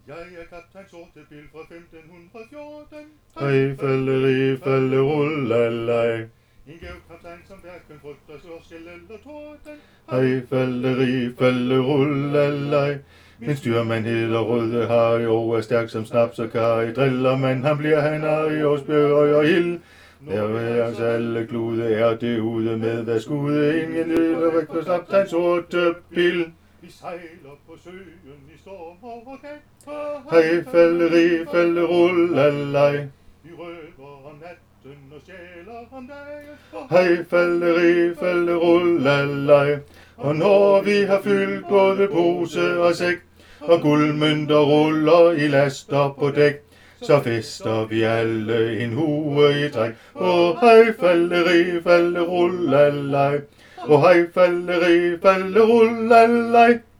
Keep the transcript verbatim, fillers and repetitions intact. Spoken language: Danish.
Jeg er kaptajn Sortebil fra femten fjorten. Hej, falleri, fallerullalej. En gæv kaptajn, som hverken frygter slåskel eller torden. Hej, falleri, fallerullalej. Min styrmand hedder Røde Harry og er stærk som snaps og kaj. Driller man, han bliver han Harry og spøger og hild. Der ved os alle klude er det ude med hvad skude. Ingen lille væk på kaptajn Sortebil. Vi sejler på søen i storm og orkan. Hej, falleri, fallerullalej. Vi røver om natten og stjæler om dagen. Hej, falleri, fallerullalej. Og når vi har fyldt både pose og sæk, og guldmønter ruller i laster på dæk, så fester vi alle en hue i træk. Åh, hej, falleri, fallerullalej. Åh, hej, falleri, fallerullalej.